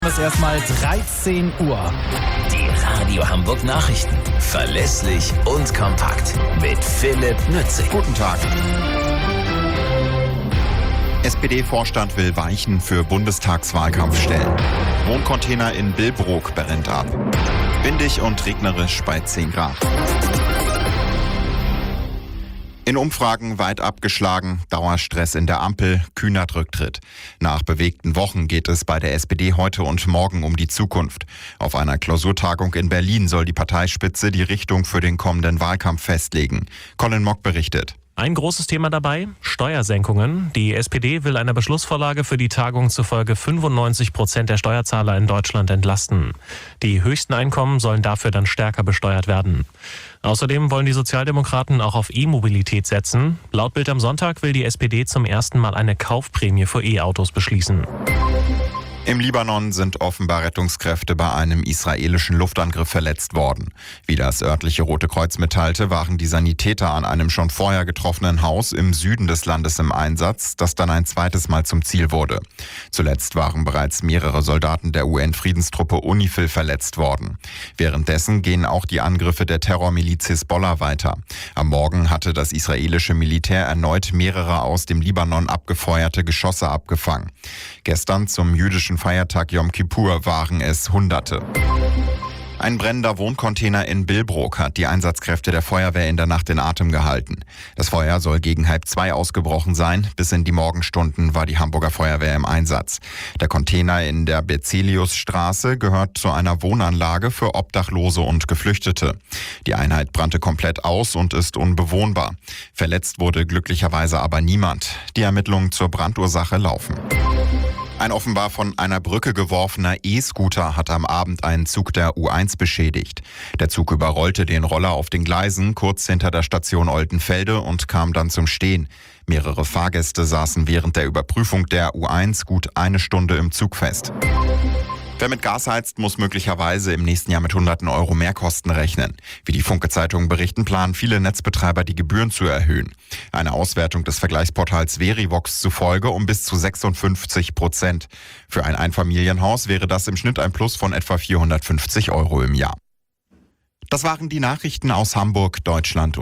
Es ist erstmal 13 Uhr. Die Radio Hamburg Nachrichten. Verlässlich und kompakt. Mit Philipp Nützig. Guten Tag. SPD-Vorstand will Weichen für Bundestagswahlkampf stellen. Wohncontainer in Billbrook brennt ab. Windig und regnerisch bei 10 Grad. In Umfragen weit abgeschlagen, Dauerstress in der Ampel, Kühnert Rücktritt. Nach bewegten Wochen geht es bei der SPD heute und morgen um die Zukunft. Auf einer Klausurtagung in Berlin soll die Parteispitze die Richtung für den kommenden Wahlkampf festlegen. Colin Mock berichtet. Ein großes Thema dabei: Steuersenkungen. Die SPD will einer Beschlussvorlage für die Tagung zufolge 95% der Steuerzahler in Deutschland entlasten. Die höchsten Einkommen sollen dafür dann stärker besteuert werden. Außerdem wollen die Sozialdemokraten auch auf E-Mobilität setzen. Laut Bild am Sonntag will die SPD zum ersten Mal eine Kaufprämie für E-Autos beschließen. Im Libanon sind offenbar Rettungskräfte bei einem israelischen Luftangriff verletzt worden. Wie das örtliche Rote Kreuz mitteilte, waren die Sanitäter an einem schon vorher getroffenen Haus im Süden des Landes im Einsatz, das dann ein zweites Mal zum Ziel wurde. Zuletzt waren bereits mehrere Soldaten der UN-Friedenstruppe UNIFIL verletzt worden. Währenddessen gehen auch die Angriffe der Terrormiliz Hisbollah weiter. Am Morgen hatte das israelische Militär erneut mehrere aus dem Libanon abgefeuerte Geschosse abgefangen. Gestern zum jüdischen Feiertag Yom Kippur waren es Hunderte. Ein brennender Wohncontainer in Billbrook hat die Einsatzkräfte der Feuerwehr in der Nacht in Atem gehalten. Das Feuer soll gegen 1:30 ausgebrochen sein. Bis in die Morgenstunden war die Hamburger Feuerwehr im Einsatz. Der Container in der Berzeliusstraße gehört zu einer Wohnanlage für Obdachlose und Geflüchtete. Die Einheit brannte komplett aus und ist unbewohnbar. Verletzt wurde glücklicherweise aber niemand. Die Ermittlungen zur Brandursache laufen. Ein offenbar von einer Brücke geworfener E-Scooter hat am Abend einen Zug der U1 beschädigt. Der Zug überrollte den Roller auf den Gleisen kurz hinter der Station Oldenfelde und kam dann zum Stehen. Mehrere Fahrgäste saßen während der Überprüfung der U1 gut eine Stunde im Zug fest. Wer mit Gas heizt, muss möglicherweise im nächsten Jahr mit Hunderten Euro Mehrkosten rechnen. Wie die Funke-Zeitungen berichten, planen viele Netzbetreiber, die Gebühren zu erhöhen. Eine Auswertung des Vergleichsportals Verivox zufolge um bis zu 56%. Für ein Einfamilienhaus wäre das im Schnitt ein Plus von etwa 450 Euro im Jahr. Das waren die Nachrichten aus Hamburg, Deutschland